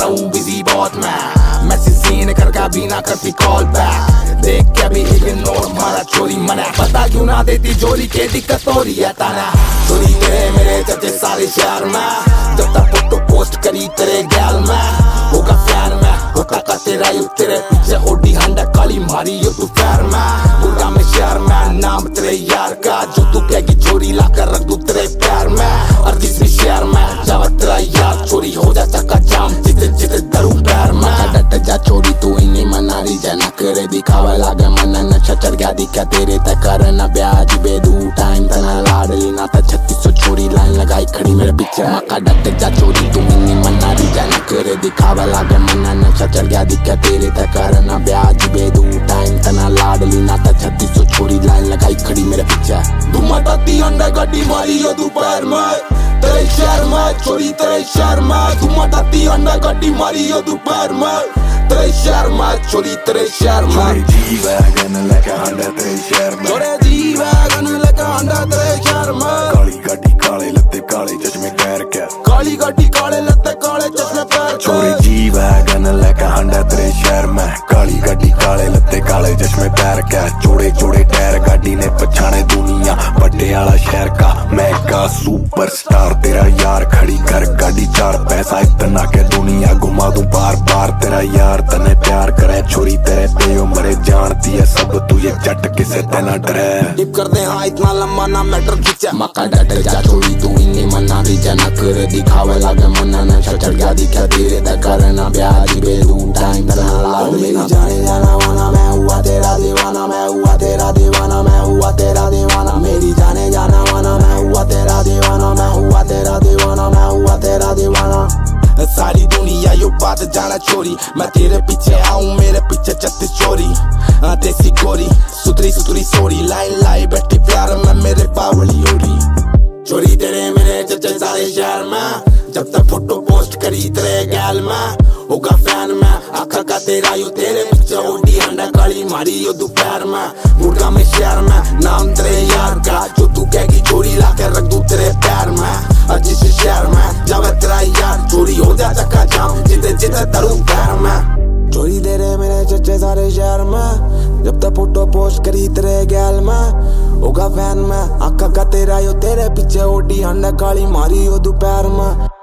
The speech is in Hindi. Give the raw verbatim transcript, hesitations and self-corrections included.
हूँ बिजी बहुत मैं, मैसेज सीन करके भी ना करती कॉल बैक, देख के भी इग्नोर मारा चोरी मना, पता क्यों ना देती जोरी के दिक्कत हो रही है ताना। चोरी तेरे मेरे चर्चे सारे शहर में, जब तक फोटो पोस्ट करी तेरे गैल में, होगा फैन में होता का तेरा यू तेरे पीछे ओडी हंडा काली मारी यो तू पैर में, गुरगा में शहर में नाम तेरे यार का, जो तू कहेगी चोरी लाकर रख दू तेरे पैर में, और जिस भी शहर में जावा तेरा यार चोरी हो जा चक्का जाम जिते जिते दरू पैर में। डट जा चोरी तू इन्हीं मनारी जना करे दिखावा लागे मना नशा चढ़ गया दिखा तेरे तक करना ब्याज बेदू टाइम तना लाडली ना था छत्तीस सौ छोरी लाइन लगाई खड़ी मेरे पीछे मका। डट जा चोरी तू इन्हीं मनारी जना करे दिखावा लागे मना नशा चढ़ गया दिखा तेरे तक करना ब्याज बेदू टाइम तना लाडली ना था छत्तीस सौ छोरी लाइन लगाई खड़ी मेरे पीछे। धुमा ताती अंडा गाड़ी मारी यो दोपहर में तेरे शहर में, चोरी तेरे शहर में, धुमा ताती अंडा गाड़ी मारी यो दोपहर में तेरे शहर में, चोरी तेरे शहर में। जी वैगन लेके हंडा तेरे शहर में, चोरे जी वैगन लेके हंडा तेरे शहर में, काली गाड़ी काले लत्ते काले चश्मे पैर के, काली गाड़ी काले लत्ते काले चश्मे पैर के। चोरी जी वैगन लेके हंडा तेरे शहर में, काली गाड़ी काले लत्ते काले चश्मे पैर के, चोड़े चोड़े टायर गाड़ी ने पछाने दुनिया पटियाला शहर का, मैं का सुपरस्टार तेरा यार खड़ी कर गाड़ी चार पैसा इतना के दुनिया घुमा दूं बार बार तेरा यार तने प्यार करे छोरी तेरे पे उम्र जानती है सब तू ये जट किसे तेना डरे टिप कर दे हाँ इतना लंबा ना मैटर खींचा मक्का डट जा छोरी तू इन्हीं मना भी जना करे दिखावे लागे मना नशा चढ़ गया दिखा तेरे तक करना ब्याज बेदू टाइम तना लाड मेरी जाने जाना वाना मैं हुआ तेरा दीवाना मैं हुआ तेरा दीवाना मैं हुआ तेरा दीवाना मेरी जाने जाना वाना मैं हुआ तेरा दीवाना मैं हुआ तेरा दीवाना मैं हुआ तेरा दीवाना। सारी दुनिया यो बात जाना चोरी मैं तेरे पीछे आऊं मेरे पीछे छत्तीस चोरी देसी गोरी सुतरी सुतरी सोरी लाइन लाई बैठी प्यार में मेरे पावली ओरी। चोरी तेरे मेरे चचे सारे शहर में जब तक फोटो पोस्ट करी तेरे गैल में होगा फैन में आखा का तेरा यू तेरे पीछे ओडी हंडा काली मारी यो दोपहर में गुड़गा में शहर में नाम तेरे यार का जो तू कहेगी चोरी लाकर रख दू तेरे पैर में और जिस शहर में जावे तेरा यार चोरी हो जा चक्का जाम जिते जिते दरू पैर में। चोरी तेरे मेरे चचे सारे शहर में जब तक फोटो पोस्ट करी तेरे गैल में होगा फैन में आखा का तेरा यो तेरे पीछे ओडी हंडा काली मारी यो दोपहर में।